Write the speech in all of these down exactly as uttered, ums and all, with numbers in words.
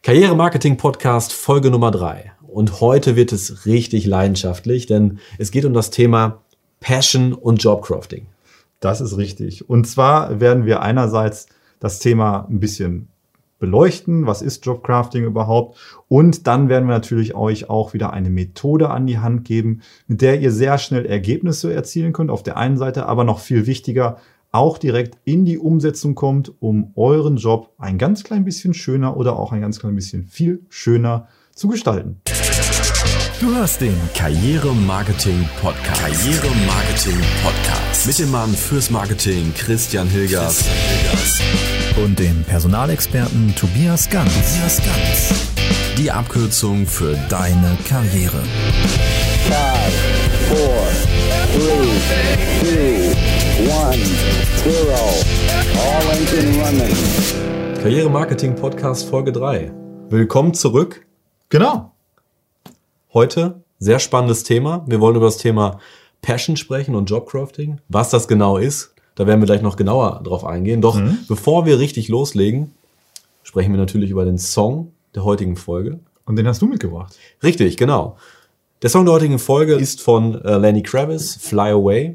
Karriere-Marketing-Podcast Folge Nummer drei. Und heute wird es richtig leidenschaftlich, denn es geht um das Thema Passion und Jobcrafting. Das ist richtig. Und zwar werden wir einerseits das Thema ein bisschen beleuchten, was ist Jobcrafting überhaupt, und dann werden wir natürlich euch auch wieder eine Methode an die Hand geben, mit der ihr sehr schnell Ergebnisse erzielen könnt auf der einen Seite, aber noch viel wichtiger, auch direkt in die Umsetzung kommt, um euren Job ein ganz klein bisschen schöner oder auch ein ganz klein bisschen viel schöner zu gestalten. Du hörst den Karriere-Marketing-Podcast. Karriere-Marketing-Podcast. Mit dem Mann fürs Marketing Christian Hilgers. Und dem Personalexperten Tobias Ganz. Tobias Ganz. Die Abkürzung für deine Karriere. five, four, three, two, one, zero. All engine running. Karriere-Marketing-Podcast Folge drei. Willkommen zurück. Genau. Heute sehr spannendes Thema. Wir wollen über das Thema Passion sprechen und Jobcrafting. Was das genau ist, da werden wir gleich noch genauer drauf eingehen. Doch mhm. bevor wir richtig loslegen, sprechen wir natürlich über den Song der heutigen Folge. Und den hast du mitgebracht. Richtig, genau. Der Song der heutigen Folge ist von äh, Lenny Kravitz, Fly Away.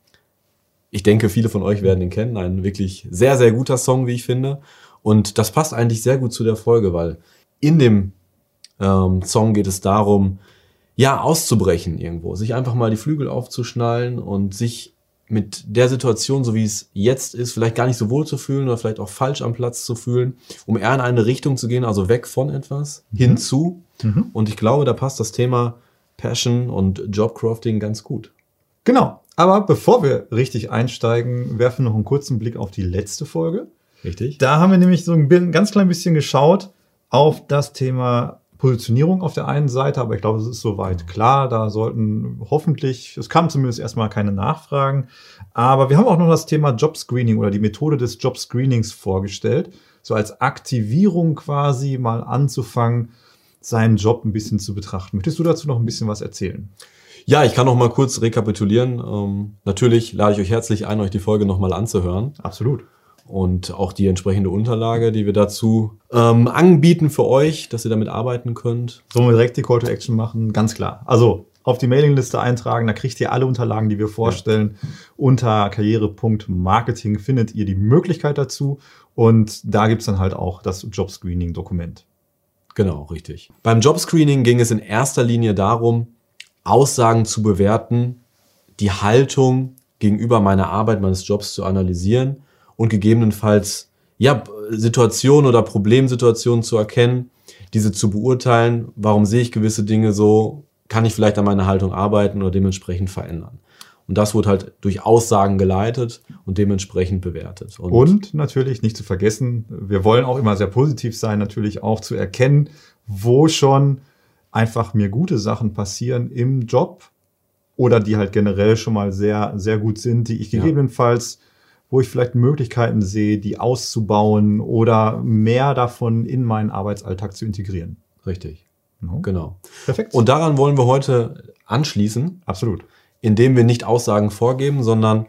Ich denke, viele von euch werden ihn kennen. Ein wirklich sehr, sehr guter Song, wie ich finde. Und das passt eigentlich sehr gut zu der Folge, weil in dem ähm, Song geht es darum, ja, auszubrechen irgendwo. Sich einfach mal die Flügel aufzuschnallen und sich mit der Situation, so wie es jetzt ist, vielleicht gar nicht so wohl zu fühlen oder vielleicht auch falsch am Platz zu fühlen, um eher in eine Richtung zu gehen, also weg von etwas, mhm. hinzu. Mhm. Und ich glaube, da passt das Thema Passion und Jobcrafting ganz gut. Genau. Aber bevor wir richtig einsteigen, werfen wir noch einen kurzen Blick auf die letzte Folge. Richtig. Da haben wir nämlich so ein ganz klein bisschen geschaut auf das Thema Positionierung auf der einen Seite, aber ich glaube, es ist soweit klar. Da sollten hoffentlich, es kamen zumindest erstmal keine Nachfragen, aber wir haben auch noch das Thema Jobscreening oder die Methode des Jobscreenings vorgestellt, so als Aktivierung quasi mal anzufangen, seinen Job ein bisschen zu betrachten. Möchtest du dazu noch ein bisschen was erzählen? Ja, ich kann noch mal kurz rekapitulieren. Ähm, natürlich lade ich euch herzlich ein, euch die Folge noch mal anzuhören. Absolut. Und auch die entsprechende Unterlage, die wir dazu ähm, anbieten für euch, dass ihr damit arbeiten könnt. Sollen wir direkt die Call to Action machen? Ganz klar. Also auf die Mailingliste eintragen, da kriegt ihr alle Unterlagen, die wir vorstellen. Ja. Unter karriere Punkt marketing findet ihr die Möglichkeit dazu. Und da gibt's dann halt auch das Jobscreening-Dokument. Genau, richtig. Beim Jobscreening ging es in erster Linie darum, Aussagen zu bewerten, die Haltung gegenüber meiner Arbeit, meines Jobs zu analysieren und gegebenenfalls ja, Situationen oder Problemsituationen zu erkennen, diese zu beurteilen, warum sehe ich gewisse Dinge so, kann ich vielleicht an meiner Haltung arbeiten oder dementsprechend verändern. Und das wurde halt durch Aussagen geleitet und dementsprechend bewertet. Und, und natürlich nicht zu vergessen, wir wollen auch immer sehr positiv sein, natürlich auch zu erkennen, wo schon einfach mir gute Sachen passieren im Job oder die halt generell schon mal sehr, sehr gut sind, die ich gegebenenfalls, ja. wo ich vielleicht Möglichkeiten sehe, die auszubauen oder mehr davon in meinen Arbeitsalltag zu integrieren. Richtig, mhm. genau. Perfekt. Und daran wollen wir heute anschließen. Absolut. Indem wir nicht Aussagen vorgeben, sondern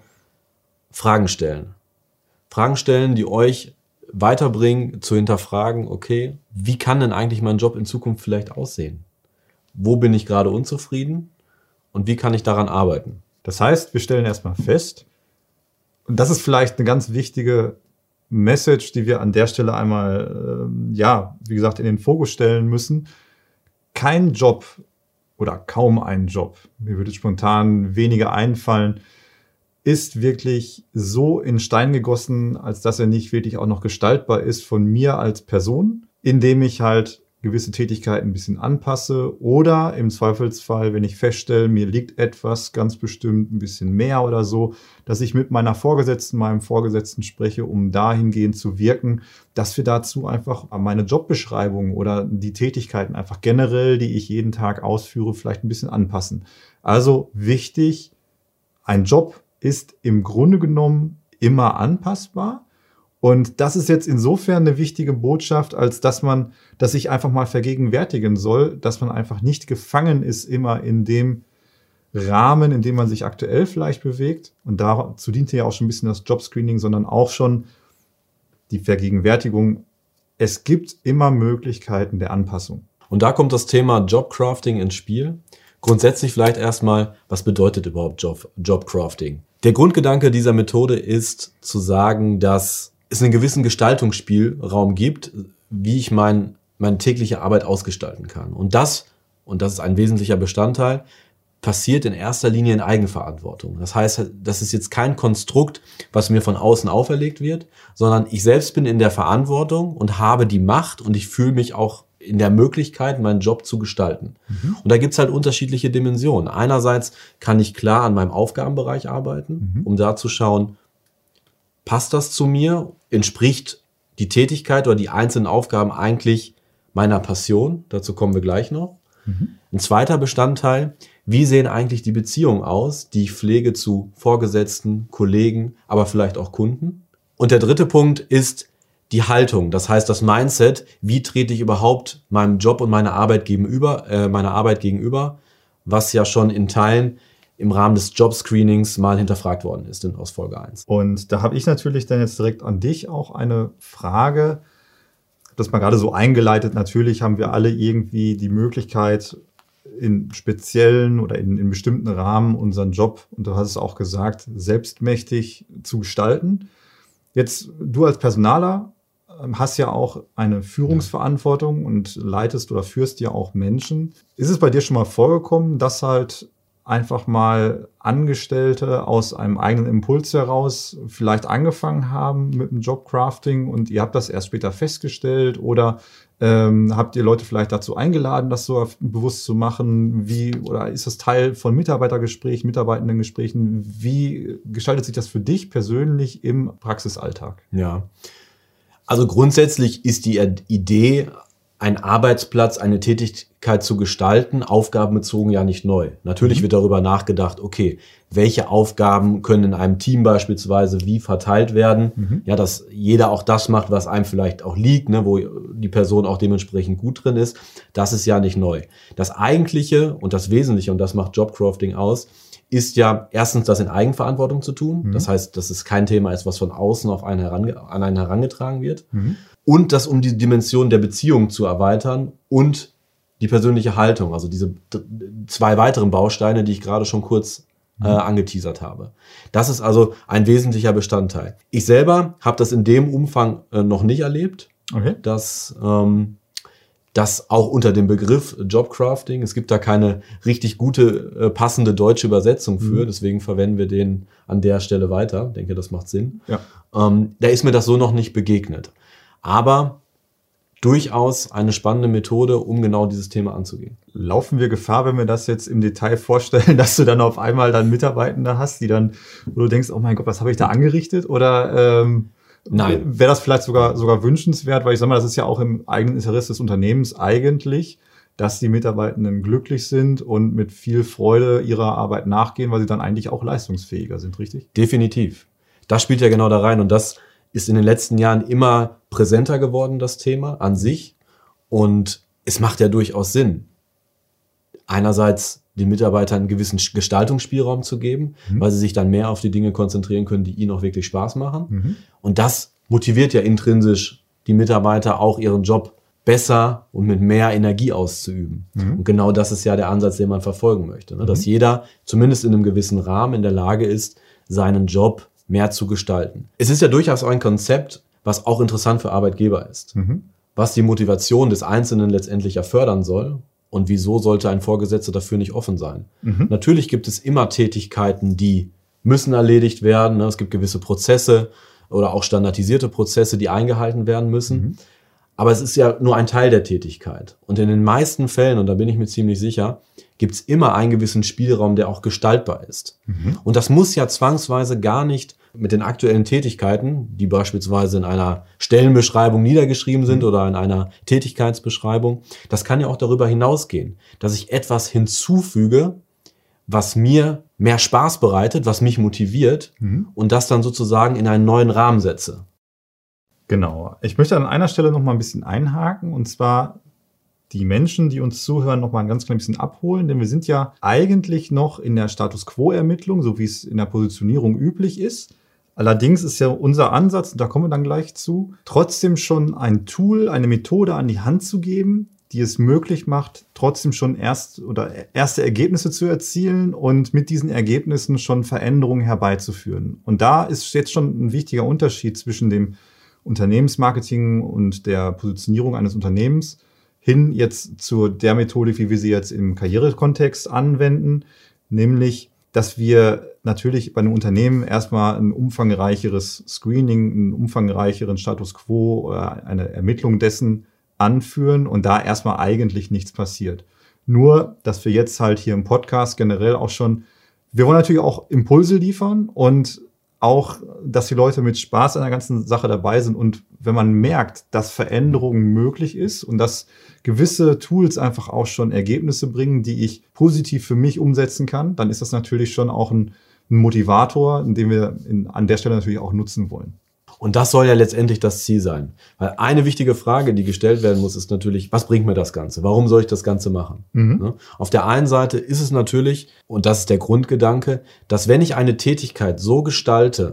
Fragen stellen. Fragen stellen, die euch weiterbringen, zu hinterfragen, okay, wie kann denn eigentlich mein Job in Zukunft vielleicht aussehen? Wo bin ich gerade unzufrieden und wie kann ich daran arbeiten? Das heißt, wir stellen erstmal fest, und das ist vielleicht eine ganz wichtige Message, die wir an der Stelle einmal, ähm, ja, wie gesagt, in den Fokus stellen müssen. Kein Job oder kaum ein Job, mir würde spontan weniger einfallen, ist wirklich so in Stein gegossen, als dass er nicht wirklich auch noch gestaltbar ist von mir als Person, indem ich halt gewisse Tätigkeiten ein bisschen anpasse oder im Zweifelsfall, wenn ich feststelle, mir liegt etwas ganz bestimmt ein bisschen mehr oder so, dass ich mit meiner Vorgesetzten, meinem Vorgesetzten spreche, um dahingehend zu wirken, dass wir dazu einfach meine Jobbeschreibung oder die Tätigkeiten einfach generell, die ich jeden Tag ausführe, vielleicht ein bisschen anpassen. Also wichtig, ein Job ist im Grunde genommen immer anpassbar. Und das ist jetzt insofern eine wichtige Botschaft, als dass man, dass ich einfach mal vergegenwärtigen soll, dass man einfach nicht gefangen ist immer in dem Rahmen, in dem man sich aktuell vielleicht bewegt. Und dazu diente ja auch schon ein bisschen das Jobscreening, sondern auch schon die Vergegenwärtigung, es gibt immer Möglichkeiten der Anpassung. Und da kommt das Thema Jobcrafting ins Spiel. Grundsätzlich vielleicht erstmal, was bedeutet überhaupt Job, Jobcrafting? Der Grundgedanke dieser Methode ist zu sagen, dass es einen gewissen Gestaltungsspielraum gibt, wie ich mein, meine tägliche Arbeit ausgestalten kann. Und das, und das ist ein wesentlicher Bestandteil, passiert in erster Linie in Eigenverantwortung. Das heißt, das ist jetzt kein Konstrukt, was mir von außen auferlegt wird, sondern ich selbst bin in der Verantwortung und habe die Macht und ich fühle mich auch in der Möglichkeit, meinen Job zu gestalten. Mhm. Und da gibt's halt unterschiedliche Dimensionen. Einerseits kann ich klar an meinem Aufgabenbereich arbeiten, mhm. um da zu schauen, passt das zu mir? Entspricht die Tätigkeit oder die einzelnen Aufgaben eigentlich meiner Passion? Dazu kommen wir gleich noch. Mhm. Ein zweiter Bestandteil, wie sehen eigentlich die Beziehungen aus, die ich pflege zu Vorgesetzten, Kollegen, aber vielleicht auch Kunden? Und der dritte Punkt ist die Haltung, das heißt das Mindset, wie trete ich überhaupt meinem Job und meiner Arbeit gegenüber, äh, meiner Arbeit gegenüber, was ja schon in Teilen im Rahmen des Jobscreenings mal hinterfragt worden ist in, aus Folge eins. Und da habe ich natürlich dann jetzt direkt an dich auch eine Frage, das mal gerade so eingeleitet, natürlich haben wir alle irgendwie die Möglichkeit, in speziellen oder in, in bestimmten Rahmen unseren Job, und du hast es auch gesagt, selbstmächtig zu gestalten. Jetzt, du als Personaler hast ja auch eine Führungsverantwortung und leitest oder führst ja auch Menschen. Ist es bei dir schon mal vorgekommen, dass halt einfach mal Angestellte aus einem eigenen Impuls heraus vielleicht angefangen haben mit dem Jobcrafting und ihr habt das erst später festgestellt oder ähm, habt ihr Leute vielleicht dazu eingeladen, das so bewusst zu machen? Wie, oder ist das Teil von Mitarbeitergesprächen, Mitarbeitendengesprächen? Wie gestaltet sich das für dich persönlich im Praxisalltag? Ja, also grundsätzlich ist die Idee, ein Arbeitsplatz, eine Tätigkeit zu gestalten, aufgabenbezogen ja nicht neu. Natürlich mhm. wird darüber nachgedacht, okay, welche Aufgaben können in einem Team beispielsweise wie verteilt werden, mhm. ja, dass jeder auch das macht, was einem vielleicht auch liegt, ne, wo die Person auch dementsprechend gut drin ist. Das ist ja nicht neu. Das Eigentliche und das Wesentliche, und das macht Jobcrafting aus, ist ja erstens das in Eigenverantwortung zu tun. Mhm. Das heißt, dass es kein Thema ist, was von außen auf einen herange- an einen herangetragen wird. Mhm. Und das, um die Dimension der Beziehung zu erweitern und die persönliche Haltung, also diese d- zwei weiteren Bausteine, die ich gerade schon kurz äh, angeteasert habe. Das ist also ein wesentlicher Bestandteil. Ich selber habe das in dem Umfang äh, noch nicht erlebt, okay. dass ähm, das auch unter dem Begriff Jobcrafting, es gibt da keine richtig gute, äh, passende deutsche Übersetzung für, mhm. deswegen verwenden wir den an der Stelle weiter. Ich denke, das macht Sinn. Ja. Ähm, da ist mir das so noch nicht begegnet. Aber durchaus eine spannende Methode, um genau dieses Thema anzugehen. Laufen wir Gefahr, wenn wir das jetzt im Detail vorstellen, dass du dann auf einmal dann Mitarbeitende hast, die dann, wo du denkst, oh mein Gott, was habe ich da angerichtet? Oder ähm, Nein. Wäre das vielleicht sogar sogar wünschenswert, weil ich sage mal, das ist ja auch im eigenen Interesse des Unternehmens eigentlich, dass die Mitarbeitenden glücklich sind und mit viel Freude ihrer Arbeit nachgehen, weil sie dann eigentlich auch leistungsfähiger sind, richtig? Definitiv. Das spielt ja genau da rein und das ist in den letzten Jahren immer präsenter geworden, das Thema an sich. Und es macht ja durchaus Sinn, einerseits den Mitarbeitern einen gewissen Gestaltungsspielraum zu geben, mhm. weil sie sich dann mehr auf die Dinge konzentrieren können, die ihnen auch wirklich Spaß machen. Mhm. Und das motiviert ja intrinsisch die Mitarbeiter auch, ihren Job besser und mit mehr Energie auszuüben. Mhm. Und genau das ist ja der Ansatz, den man verfolgen möchte. Ne? Mhm. Dass jeder zumindest in einem gewissen Rahmen in der Lage ist, seinen Job mehr zu gestalten. Es ist ja durchaus ein Konzept, was auch interessant für Arbeitgeber ist. Mhm. Was die Motivation des Einzelnen letztendlich ja fördern soll. Und wieso sollte ein Vorgesetzter dafür nicht offen sein? Mhm. Natürlich gibt es immer Tätigkeiten, die müssen erledigt werden. Es gibt gewisse Prozesse oder auch standardisierte Prozesse, die eingehalten werden müssen. Mhm. Aber es ist ja nur ein Teil der Tätigkeit. Und in den meisten Fällen, und da bin ich mir ziemlich sicher, gibt es immer einen gewissen Spielraum, der auch gestaltbar ist. Mhm. Und das muss ja zwangsweise gar nicht mit den aktuellen Tätigkeiten, die beispielsweise in einer Stellenbeschreibung niedergeschrieben sind mhm. oder in einer Tätigkeitsbeschreibung, das kann ja auch darüber hinausgehen, dass ich etwas hinzufüge, was mir mehr Spaß bereitet, was mich motiviert mhm. und das dann sozusagen in einen neuen Rahmen setze. Genau. Ich möchte an einer Stelle noch mal ein bisschen einhaken und zwar die Menschen, die uns zuhören, noch mal ein ganz klein bisschen abholen, denn wir sind ja eigentlich noch in der Status-Quo-Ermittlung, so wie es in der Positionierung üblich ist. Allerdings ist ja unser Ansatz, und da kommen wir dann gleich zu, trotzdem schon ein Tool, eine Methode an die Hand zu geben, die es möglich macht, trotzdem schon erst oder erste Ergebnisse zu erzielen und mit diesen Ergebnissen schon Veränderungen herbeizuführen. Und da ist jetzt schon ein wichtiger Unterschied zwischen dem Unternehmensmarketing und der Positionierung eines Unternehmens hin jetzt zu der Methodik, wie wir sie jetzt im Karrierekontext anwenden, nämlich, dass wir natürlich bei einem Unternehmen erstmal ein umfangreicheres Screening, einen umfangreicheren Status Quo oder eine Ermittlung dessen anführen und da erstmal eigentlich nichts passiert. Nur, dass wir jetzt halt hier im Podcast generell auch schon, wir wollen natürlich auch Impulse liefern und auch, dass die Leute mit Spaß an der ganzen Sache dabei sind. Und wenn man merkt, dass Veränderung möglich ist und dass gewisse Tools einfach auch schon Ergebnisse bringen, die ich positiv für mich umsetzen kann, dann ist das natürlich schon auch ein, ein Motivator, den wir in, an der Stelle natürlich auch nutzen wollen. Und das soll ja letztendlich das Ziel sein. Weil eine wichtige Frage, die gestellt werden muss, ist natürlich, was bringt mir das Ganze? Warum soll ich das Ganze machen? Mhm. Auf der einen Seite ist es natürlich, und das ist der Grundgedanke, dass wenn ich eine Tätigkeit so gestalte,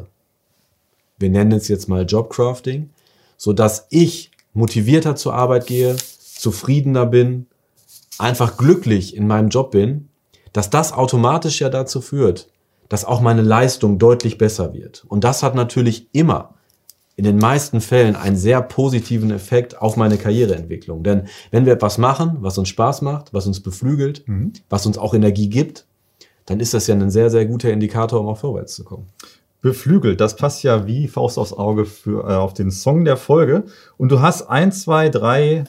wir nennen es jetzt mal Jobcrafting, so dass ich motivierter zur Arbeit gehe, zufriedener bin, einfach glücklich in meinem Job bin, dass das automatisch ja dazu führt, dass auch meine Leistung deutlich besser wird. Und das hat natürlich immer in den meisten Fällen einen sehr positiven Effekt auf meine Karriereentwicklung. Denn wenn wir etwas machen, was uns Spaß macht, was uns beflügelt, mhm. was uns auch Energie gibt, dann ist das ja ein sehr, sehr guter Indikator, um auch vorwärts zu kommen. Beflügelt, das passt ja wie Faust aufs Auge für, äh, auf den Song der Folge. Und du hast ein, zwei, drei,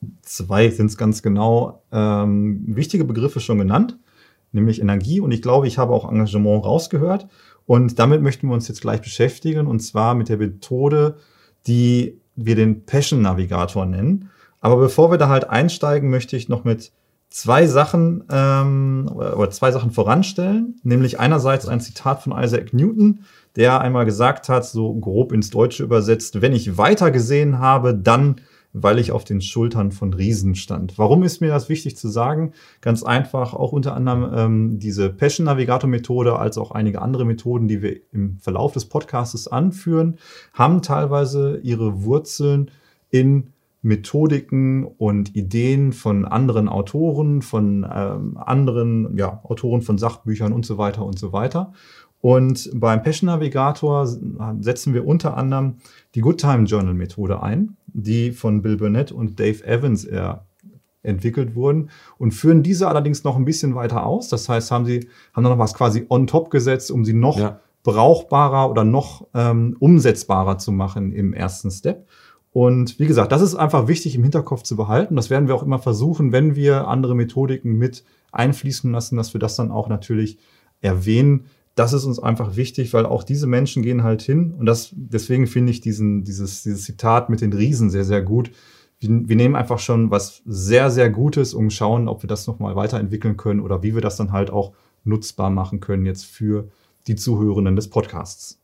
zwei sind es ganz genau, ähm, wichtige Begriffe schon genannt, nämlich Energie. Und ich glaube, ich habe auch Engagement rausgehört. Und damit möchten wir uns jetzt gleich beschäftigen, und zwar mit der Methode, die wir den Passion Navigator nennen. Aber bevor wir da halt einsteigen, möchte ich noch mit zwei Sachen ähm, oder zwei Sachen voranstellen. Nämlich einerseits ein Zitat von Isaac Newton, der einmal gesagt hat, so grob ins Deutsche übersetzt: Wenn ich weiter gesehen habe, dann weil ich auf den Schultern von Riesen stand. Warum ist mir das wichtig zu sagen? Ganz einfach, auch unter anderem ähm, diese Passion-Navigator-Methode, als auch einige andere Methoden, die wir im Verlauf des Podcastes anführen, haben teilweise ihre Wurzeln in Methodiken und Ideen von anderen Autoren, von ähm, anderen ja, Autoren von Sachbüchern und so weiter und so weiter. Und beim Passion Navigator setzen wir unter anderem die Good Time Journal Methode ein, die von Bill Burnett und Dave Evans äh, entwickelt wurden, und führen diese allerdings noch ein bisschen weiter aus. Das heißt, haben sie haben noch was quasi on top gesetzt, um sie noch ja. brauchbarer oder noch ähm, umsetzbarer zu machen im ersten Step. Und wie gesagt, das ist einfach wichtig im Hinterkopf zu behalten. Das werden wir auch immer versuchen, wenn wir andere Methodiken mit einfließen lassen, dass wir das dann auch natürlich erwähnen. Das ist uns einfach wichtig, weil auch diese Menschen gehen halt hin. Und das, deswegen finde ich diesen, dieses, dieses Zitat mit den Riesen sehr, sehr gut. Wir, wir nehmen einfach schon was sehr, sehr Gutes und schauen, ob wir das nochmal weiterentwickeln können oder wie wir das dann halt auch nutzbar machen können jetzt für die Zuhörenden des Podcasts.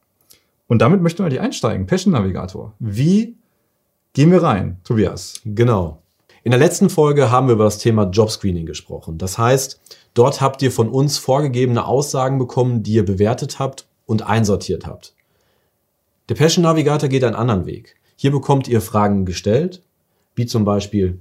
Und damit möchten wir die einsteigen. Passion Navigator. Wie gehen wir rein, Tobias? Genau. In der letzten Folge haben wir über das Thema Jobscreening gesprochen. Das heißt, dort habt ihr von uns vorgegebene Aussagen bekommen, die ihr bewertet habt und einsortiert habt. Der Passion Navigator geht einen anderen Weg. Hier bekommt ihr Fragen gestellt, wie zum Beispiel: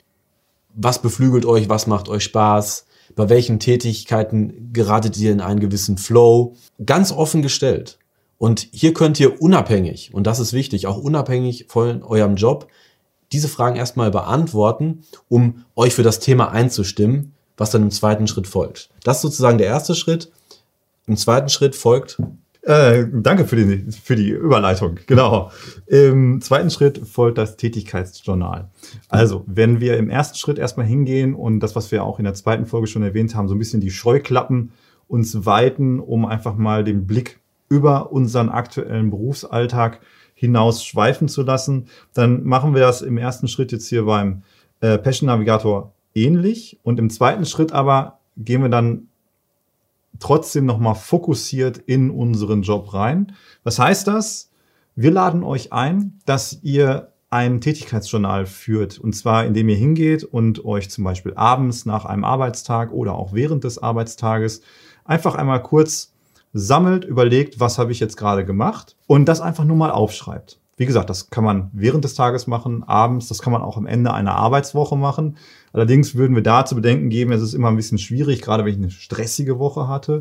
Was beflügelt euch, was macht euch Spaß, bei welchen Tätigkeiten geratet ihr in einen gewissen Flow? Ganz offen gestellt. Und hier könnt ihr unabhängig, und das ist wichtig, auch unabhängig von eurem Job, diese Fragen erstmal beantworten, um euch für das Thema einzustimmen, was dann im zweiten Schritt folgt. Das ist sozusagen der erste Schritt. Im zweiten Schritt folgt... Äh, danke für die, für die Überleitung. Genau. Im zweiten Schritt folgt das Tätigkeitsjournal. Also, wenn wir im ersten Schritt erstmal hingehen und das, was wir auch in der zweiten Folge schon erwähnt haben, so ein bisschen die Scheuklappen uns weiten, um einfach mal den Blick über unseren aktuellen Berufsalltag hinaus schweifen zu lassen, dann machen wir das im ersten Schritt jetzt hier beim äh, Passion Navigator ähnlich. Und im zweiten Schritt aber gehen wir dann trotzdem nochmal fokussiert in unseren Job rein. Was heißt das? Wir laden euch ein, dass ihr ein Tätigkeitsjournal führt. Und zwar, indem ihr hingeht und euch zum Beispiel abends nach einem Arbeitstag oder auch während des Arbeitstages einfach einmal kurz sammelt, überlegt, was habe ich jetzt gerade gemacht und das einfach nur mal aufschreibt. Wie gesagt, das kann man während des Tages machen, abends, das kann man auch am Ende einer Arbeitswoche machen. Allerdings würden wir da zu bedenken geben, es ist immer ein bisschen schwierig, gerade wenn ich eine stressige Woche hatte,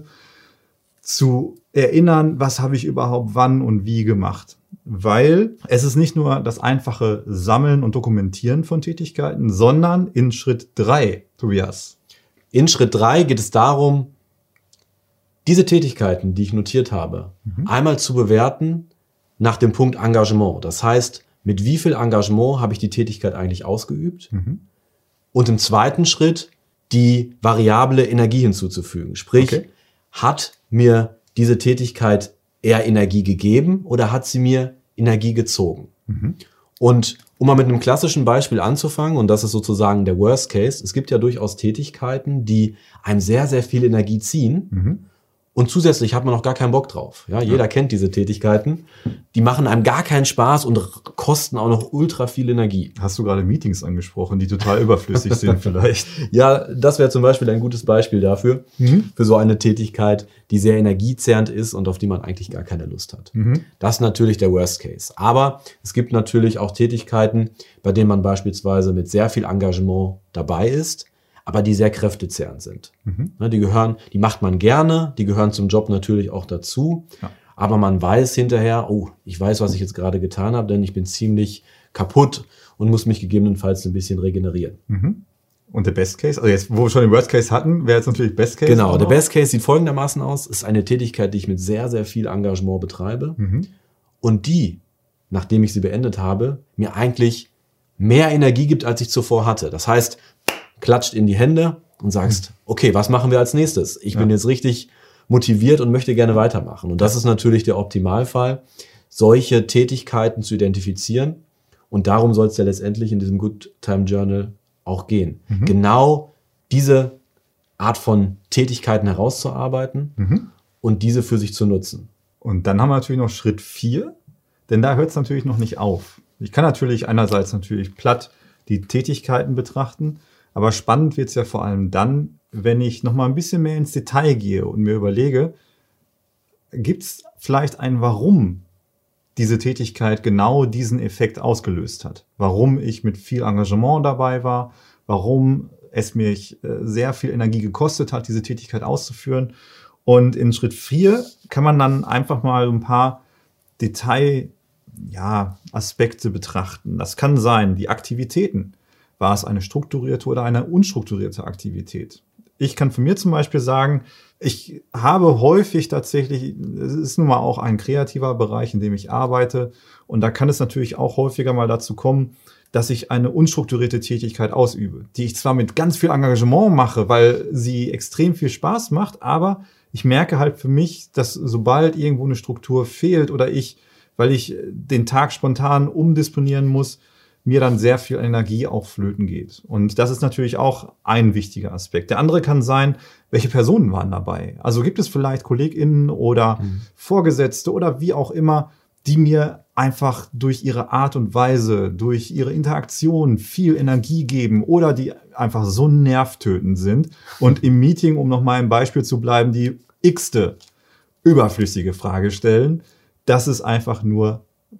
zu erinnern, was habe ich überhaupt wann und wie gemacht. Weil es ist nicht nur das einfache Sammeln und Dokumentieren von Tätigkeiten, sondern in Schritt drei, Tobias. In Schritt drei geht es darum, diese Tätigkeiten, die ich notiert habe, mhm. einmal zu bewerten nach dem Punkt Engagement. Das heißt, mit wie viel Engagement habe ich die Tätigkeit eigentlich ausgeübt? Mhm. Und im zweiten Schritt die variable Energie hinzuzufügen. Sprich, okay. hat mir diese Tätigkeit eher Energie gegeben oder hat sie mir Energie gezogen? Mhm. Und um mal mit einem klassischen Beispiel anzufangen, und das ist sozusagen der Worst Case, es gibt ja durchaus Tätigkeiten, die einem sehr, sehr viel Energie ziehen. Mhm. Und zusätzlich hat man auch gar keinen Bock drauf. Ja, jeder ja. kennt diese Tätigkeiten. Die machen einem gar keinen Spaß und kosten auch noch ultra viel Energie. Hast du gerade Meetings angesprochen, die total überflüssig sind vielleicht? Ja, das wäre zum Beispiel ein gutes Beispiel dafür, mhm. für so eine Tätigkeit, die sehr energiezehrend ist und auf die man eigentlich gar keine Lust hat. Mhm. Das ist natürlich der Worst Case. Aber es gibt natürlich auch Tätigkeiten, bei denen man beispielsweise mit sehr viel Engagement dabei ist, aber die sehr kräftezehrend sind. Mhm. Die gehören, die macht man gerne, die gehören zum Job natürlich auch dazu, ja. aber man weiß hinterher, oh, ich weiß, was ich jetzt gerade getan habe, denn ich bin ziemlich kaputt und muss mich gegebenenfalls ein bisschen regenerieren. Mhm. Und der Best Case, also jetzt, wo wir schon den Worst Case hatten, wäre jetzt natürlich Best Case. Genau, der Best Case sieht folgendermaßen aus, ist eine Tätigkeit, die ich mit sehr, sehr viel Engagement betreibe mhm. und die, nachdem ich sie beendet habe, mir eigentlich mehr Energie gibt, als ich zuvor hatte. Das heißt, klatscht in die Hände und sagst, okay, was machen wir als nächstes? Ich ja. bin jetzt richtig motiviert und möchte gerne weitermachen. Und das ist natürlich der Optimalfall, solche Tätigkeiten zu identifizieren. Und darum soll es ja letztendlich in diesem Good Time Journal auch gehen. Mhm. Genau diese Art von Tätigkeiten herauszuarbeiten mhm. und diese für sich zu nutzen. Und dann haben wir natürlich noch Schritt vier, denn da hört es natürlich noch nicht auf. Ich kann natürlich einerseits natürlich platt die Tätigkeiten betrachten, aber spannend wird es ja vor allem dann, wenn ich noch mal ein bisschen mehr ins Detail gehe und mir überlege, gibt es vielleicht ein Warum diese Tätigkeit genau diesen Effekt ausgelöst hat? Warum ich mit viel Engagement dabei war? Warum es mich sehr viel Energie gekostet hat, diese Tätigkeit auszuführen? Und in Schritt vier kann man dann einfach mal ein paar Detail, ja, Aspekte betrachten. Das kann sein, die Aktivitäten. War es eine strukturierte oder eine unstrukturierte Aktivität? Ich kann von mir zum Beispiel sagen, ich habe häufig tatsächlich, es ist nun mal auch ein kreativer Bereich, in dem ich arbeite. Und da kann es natürlich auch häufiger mal dazu kommen, dass ich eine unstrukturierte Tätigkeit ausübe, die ich zwar mit ganz viel Engagement mache, weil sie extrem viel Spaß macht, aber ich merke halt für mich, dass sobald irgendwo eine Struktur fehlt oder ich, weil ich den Tag spontan umdisponieren muss, mir dann sehr viel Energie auch flöten geht. Und das ist natürlich auch ein wichtiger Aspekt. Der andere kann sein, welche Personen waren dabei? Also gibt es vielleicht KollegInnen oder mhm. Vorgesetzte oder wie auch immer, die mir einfach durch ihre Art und Weise, durch ihre Interaktion viel Energie geben oder die einfach so nervtötend sind und im Meeting, um nochmal ein Beispiel zu bleiben, die x-te überflüssige Frage stellen, dass es einfach nur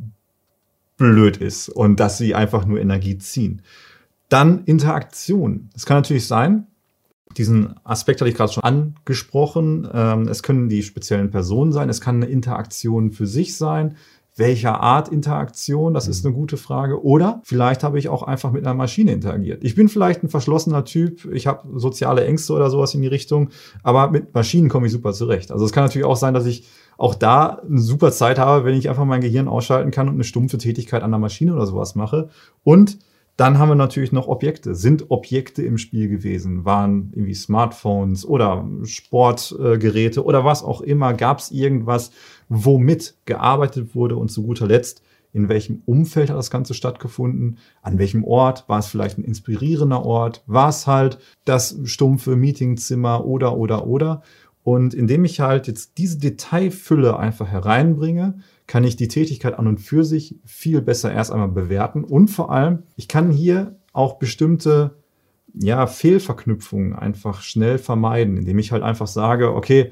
blöd ist und dass sie einfach nur Energie ziehen. Dann Interaktion. Es kann natürlich sein, diesen Aspekt hatte ich gerade schon angesprochen, ähm, es können die speziellen Personen sein, es kann eine Interaktion für sich sein. Welcher Art Interaktion, das mhm. ist eine gute Frage. Oder vielleicht habe ich auch einfach mit einer Maschine interagiert. Ich bin vielleicht ein verschlossener Typ, ich habe soziale Ängste oder sowas in die Richtung, aber mit Maschinen komme ich super zurecht. Also es kann natürlich auch sein, dass ich auch da eine super Zeit habe, wenn ich einfach mein Gehirn ausschalten kann und eine stumpfe Tätigkeit an der Maschine oder sowas mache. Und dann haben wir natürlich noch Objekte. Sind Objekte im Spiel gewesen? Waren irgendwie Smartphones oder Sportgeräte oder was auch immer? Gab es irgendwas, womit gearbeitet wurde? Und zu guter Letzt, in welchem Umfeld hat das Ganze stattgefunden? An welchem Ort? War es vielleicht ein inspirierender Ort? War es halt das stumpfe Meetingzimmer oder, oder, oder? Und indem ich halt jetzt diese Detailfülle einfach hereinbringe, kann ich die Tätigkeit an und für sich viel besser erst einmal bewerten. Und vor allem, ich kann hier auch bestimmte ja, Fehlverknüpfungen einfach schnell vermeiden, indem ich halt einfach sage, okay,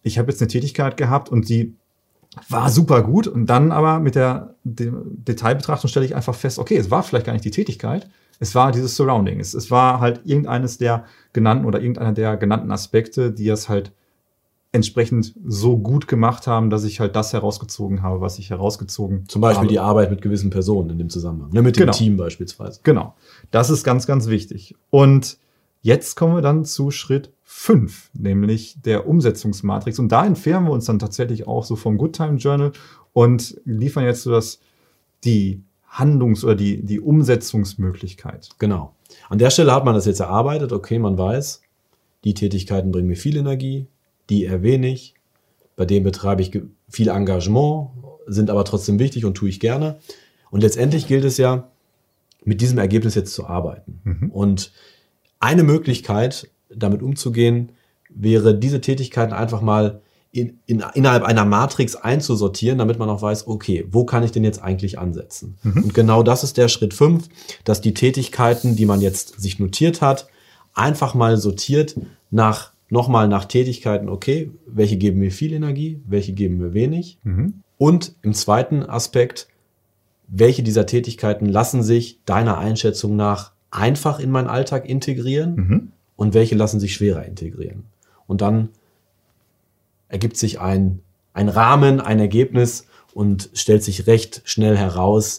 ich habe jetzt eine Tätigkeit gehabt und die war super gut und dann aber mit der, der Detailbetrachtung stelle ich einfach fest, okay, es war vielleicht gar nicht die Tätigkeit, es war dieses Surrounding. Es, es war halt irgendeines der genannten oder irgendeiner der genannten Aspekte, die es halt entsprechend so gut gemacht haben, dass ich halt das herausgezogen habe, was ich herausgezogen habe. Zum Beispiel habe. Die Arbeit mit gewissen Personen in dem Zusammenhang, ne, mit dem genau. Team beispielsweise. Genau, das ist ganz, ganz wichtig. Und jetzt kommen wir dann zu Schritt fünf, nämlich der Umsetzungsmatrix. Und da entfernen wir uns dann tatsächlich auch so vom Good Time Journal und liefern jetzt so das, die Handlungs- oder die, die Umsetzungsmöglichkeit. Genau. An der Stelle hat man das jetzt erarbeitet. Okay, man weiß, die Tätigkeiten bringen mir viel Energie, die eher wenig. Bei denen betreibe ich viel Engagement, sind aber trotzdem wichtig und tue ich gerne. Und letztendlich gilt es ja, mit diesem Ergebnis jetzt zu arbeiten. Mhm. Und eine Möglichkeit, damit umzugehen, wäre, diese Tätigkeiten einfach mal in, in, innerhalb einer Matrix einzusortieren, damit man auch weiß, okay, wo kann ich denn jetzt eigentlich ansetzen? Mhm. Und genau das ist der Schritt fünf, dass die Tätigkeiten, die man jetzt sich notiert hat, einfach mal sortiert nach, nochmal nach Tätigkeiten, okay, welche geben mir viel Energie, welche geben mir wenig? Mhm. Und im zweiten Aspekt, welche dieser Tätigkeiten lassen sich deiner Einschätzung nach einfach in meinen Alltag integrieren mhm. und welche lassen sich schwerer integrieren? Und dann ergibt sich ein, ein Rahmen, ein Ergebnis und stellt sich recht schnell heraus,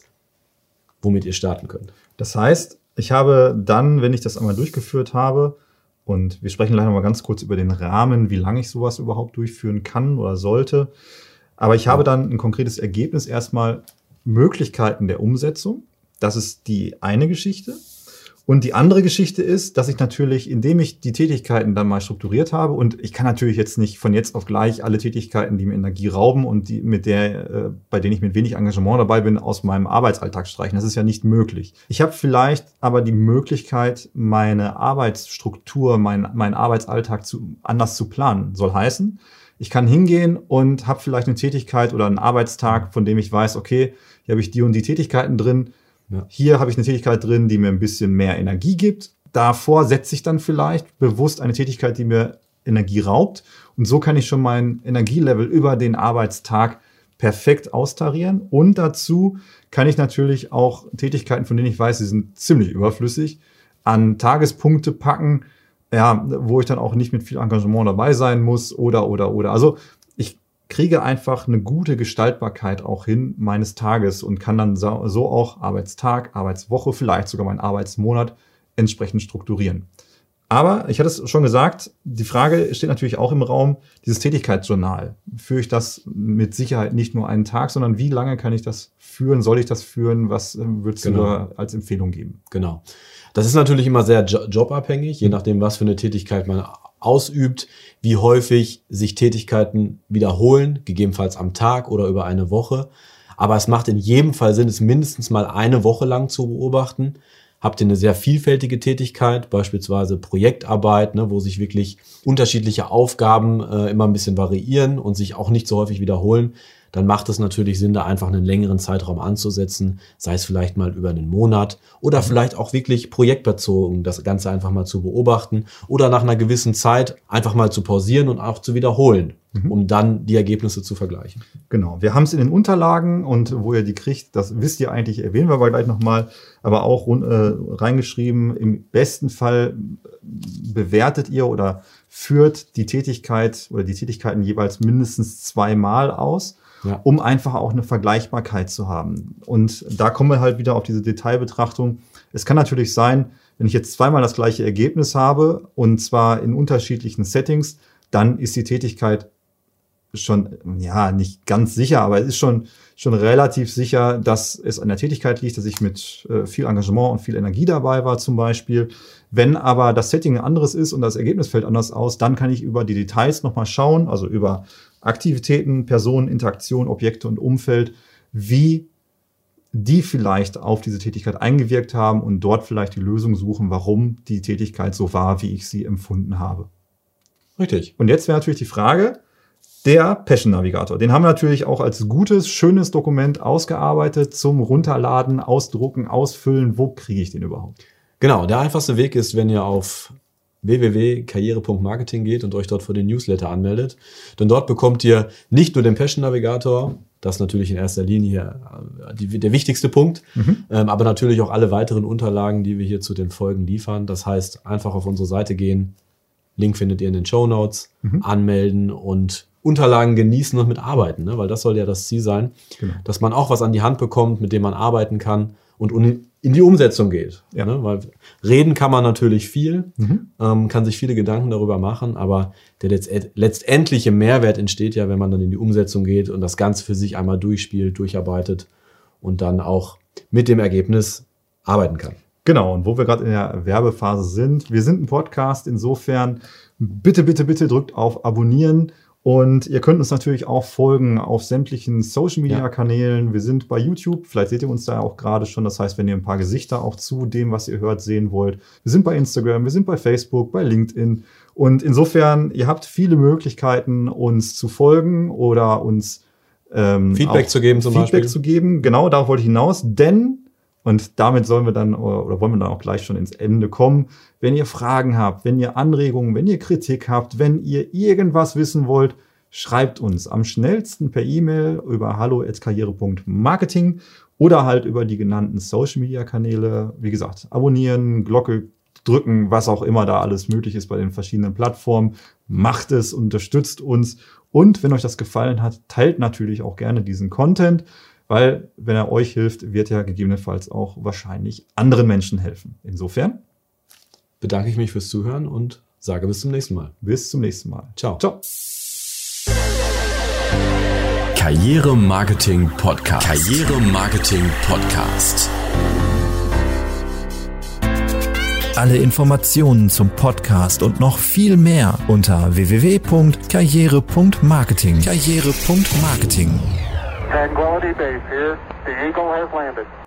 womit ihr starten könnt. Das heißt, ich habe dann, wenn ich das einmal durchgeführt habe, und wir sprechen gleich noch mal ganz kurz über den Rahmen, wie lange ich sowas überhaupt durchführen kann oder sollte, aber ich habe dann ein konkretes Ergebnis, erstmal Möglichkeiten der Umsetzung. Das ist die eine Geschichte. Und die andere Geschichte ist, dass ich natürlich, indem ich die Tätigkeiten dann mal strukturiert habe, und ich kann natürlich jetzt nicht von jetzt auf gleich alle Tätigkeiten, die mir Energie rauben und die mit der, äh, bei denen ich mit wenig Engagement dabei bin, aus meinem Arbeitsalltag streichen. Das ist ja nicht möglich. Ich habe vielleicht aber die Möglichkeit, meine Arbeitsstruktur, mein, meinen Arbeitsalltag zu, anders zu planen. Soll heißen, ich kann hingehen und habe vielleicht eine Tätigkeit oder einen Arbeitstag, von dem ich weiß, okay, hier habe ich die und die Tätigkeiten drin. Ja. Hier habe ich eine Tätigkeit drin, die mir ein bisschen mehr Energie gibt. Davor setze ich dann vielleicht bewusst eine Tätigkeit, die mir Energie raubt. Und so kann ich schon mein Energielevel über den Arbeitstag perfekt austarieren. Und dazu kann ich natürlich auch Tätigkeiten, von denen ich weiß, sie sind ziemlich überflüssig, an Tagespunkte packen, ja, wo ich dann auch nicht mit viel Engagement dabei sein muss oder, oder, oder. Also ich kriege einfach eine gute Gestaltbarkeit auch hin meines Tages und kann dann so auch Arbeitstag, Arbeitswoche, vielleicht sogar meinen Arbeitsmonat entsprechend strukturieren. Aber ich hatte es schon gesagt, die Frage steht natürlich auch im Raum, dieses Tätigkeitsjournal. Führe ich das mit Sicherheit nicht nur einen Tag, sondern wie lange kann ich das führen? Soll ich das führen? Was würdest genau. du da als Empfehlung geben? Genau. Das ist natürlich immer sehr jobabhängig, je nachdem, was für eine Tätigkeit man ausübt, wie häufig sich Tätigkeiten wiederholen, gegebenenfalls am Tag oder über eine Woche. Aber es macht in jedem Fall Sinn, es mindestens mal eine Woche lang zu beobachten. Habt ihr eine sehr vielfältige Tätigkeit, beispielsweise Projektarbeit, ne, wo sich wirklich unterschiedliche Aufgaben äh, immer ein bisschen variieren und sich auch nicht so häufig wiederholen, dann macht es natürlich Sinn, da einfach einen längeren Zeitraum anzusetzen, sei es vielleicht mal über einen Monat oder vielleicht auch wirklich projektbezogen, das Ganze einfach mal zu beobachten oder nach einer gewissen Zeit einfach mal zu pausieren und auch zu wiederholen, mhm. um dann die Ergebnisse zu vergleichen. Genau, wir haben es in den Unterlagen und wo ihr die kriegt, das wisst ihr eigentlich, erwähnen wir aber gleich nochmal, aber auch äh, reingeschrieben, im besten Fall bewertet ihr oder führt die Tätigkeit oder die Tätigkeiten jeweils mindestens zweimal aus. Ja. Um einfach auch eine Vergleichbarkeit zu haben. Und da kommen wir halt wieder auf diese Detailbetrachtung. Es kann natürlich sein, wenn ich jetzt zweimal das gleiche Ergebnis habe, und zwar in unterschiedlichen Settings, dann ist die Tätigkeit schon, ja, nicht ganz sicher, aber es ist schon, schon relativ sicher, dass es an der Tätigkeit liegt, dass ich mit äh, viel Engagement und viel Energie dabei war zum Beispiel. Wenn aber das Setting ein anderes ist und das Ergebnis fällt anders aus, dann kann ich über die Details nochmal schauen, also über Aktivitäten, Personen, Interaktion, Objekte und Umfeld, wie die vielleicht auf diese Tätigkeit eingewirkt haben und dort vielleicht die Lösung suchen, warum die Tätigkeit so war, wie ich sie empfunden habe. Richtig. Und jetzt wäre natürlich die Frage, der Passion Navigator, den haben wir natürlich auch als gutes, schönes Dokument ausgearbeitet zum Runterladen, Ausdrucken, Ausfüllen. Wo kriege ich den überhaupt? Genau, der einfachste Weg ist, wenn ihr auf w w w punkt karriere punkt marketing geht und euch dort für den Newsletter anmeldet. Denn dort bekommt ihr nicht nur den Passion Navigator, das ist natürlich in erster Linie die, der wichtigste Punkt, mhm. ähm, aber natürlich auch alle weiteren Unterlagen, die wir hier zu den Folgen liefern. Das heißt, einfach auf unsere Seite gehen, Link findet ihr in den Shownotes, mhm. anmelden und Unterlagen genießen und mitarbeiten, ne? Weil das soll ja das Ziel sein, genau. dass man auch was an die Hand bekommt, mit dem man arbeiten kann und in die Umsetzung geht. Ja. Ne? Weil reden kann man natürlich viel, mhm. ähm, kann sich viele Gedanken darüber machen, aber der letzt- letztendliche Mehrwert entsteht ja, wenn man dann in die Umsetzung geht und das Ganze für sich einmal durchspielt, durcharbeitet und dann auch mit dem Ergebnis arbeiten kann. Genau, und wo wir gerade in der Werbephase sind, wir sind ein Podcast, insofern bitte, bitte, bitte drückt auf Abonnieren. Und ihr könnt uns natürlich auch folgen auf sämtlichen Social-Media-Kanälen. Wir sind bei YouTube, vielleicht seht ihr uns da auch gerade schon. Das heißt, wenn ihr ein paar Gesichter auch zu dem, was ihr hört, sehen wollt. Wir sind bei Instagram, wir sind bei Facebook, bei LinkedIn. Und insofern, ihr habt viele Möglichkeiten, uns zu folgen oder uns ähm, Feedback zu geben zum Feedback Beispiel. zu geben. Genau, darauf wollte ich hinaus. Denn, und damit sollen wir dann oder wollen wir dann auch gleich schon ins Ende kommen, wenn ihr Fragen habt, wenn ihr Anregungen, wenn ihr Kritik habt, wenn ihr irgendwas wissen wollt, schreibt uns am schnellsten per E-Mail über hallo at karriere punkt marketing oder halt über die genannten Social-Media-Kanäle. Wie gesagt, abonnieren, Glocke drücken, was auch immer da alles möglich ist bei den verschiedenen Plattformen. Macht es, unterstützt uns. Und wenn euch das gefallen hat, teilt natürlich auch gerne diesen Content. Weil, wenn er euch hilft, wird er gegebenenfalls auch wahrscheinlich anderen Menschen helfen. Insofern bedanke ich mich fürs Zuhören und sage bis zum nächsten Mal. Bis zum nächsten Mal. Ciao. Ciao. Karriere Marketing Podcast. Karriere Marketing Podcast. Alle Informationen zum Podcast und noch viel mehr unter w w w punkt karriere punkt marketing. Karriere punkt marketing. Tranquility Base here. The Eagle has landed.